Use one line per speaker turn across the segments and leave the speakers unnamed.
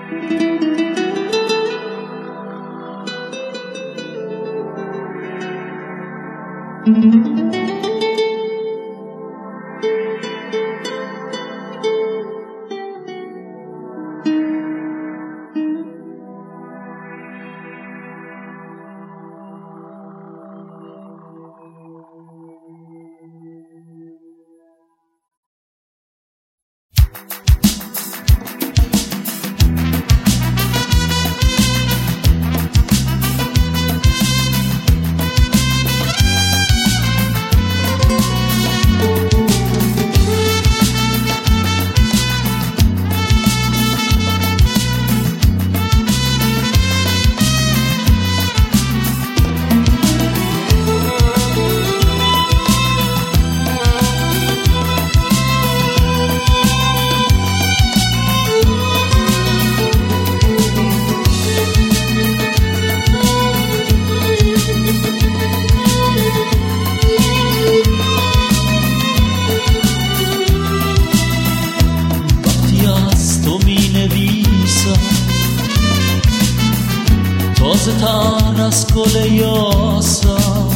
تازه تر از گل یاسا،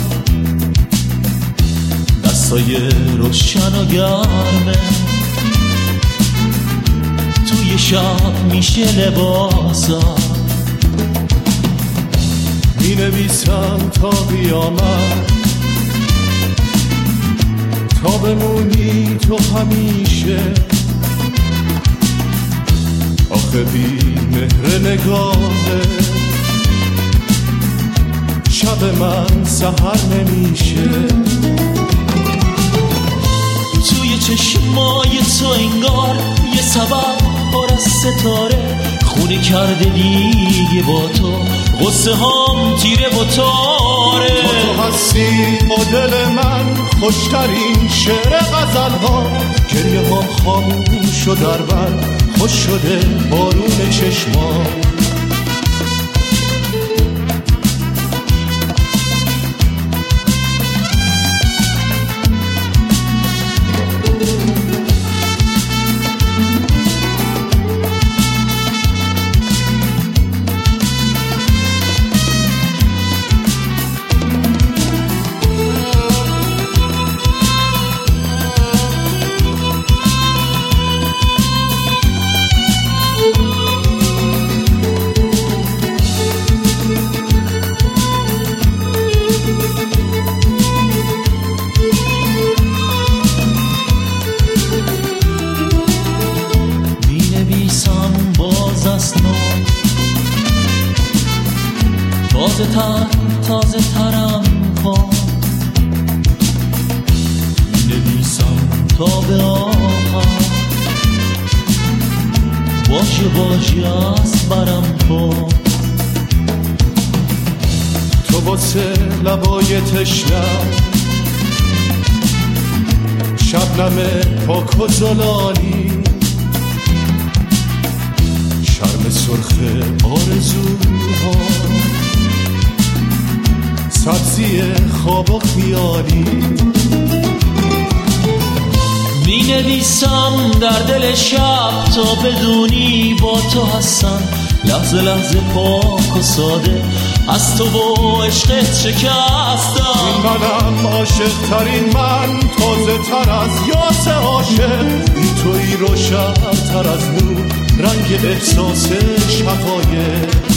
دستای روشن و گرمه توی شب میشه لباسا.
می نویسم تا قیامت، تا بمونی تو همیشه. آخه بی مهر نگاهه شب من سحر نمیشه.
توی چشمای تو انگار یه سبب پر از ستاره، خونه کرده دیگه با تو غصه هام تیره و تاره.
تو هستی با دل من خوشترین شعر غزل ها، گریه ها خاموش و در بر خوش شده بارون چشما.
تازه ترم کن، نویسم تا به آخر، باشه از برم کن.
تو واسه لبای تشنم شبنم پاک و زلالی، شرم سرخ آرزوها، سبزی خواب و خیالی.
می نویسم در دل شب تا بدونی با تو هستم، لحظه لحظه پاک و ساده از تو و عشقت شکستم.
این منم عاشق ترین من، تازه تر از یاس عاشق، این تویی روشن تر از نور، رنگ احساس شفایه.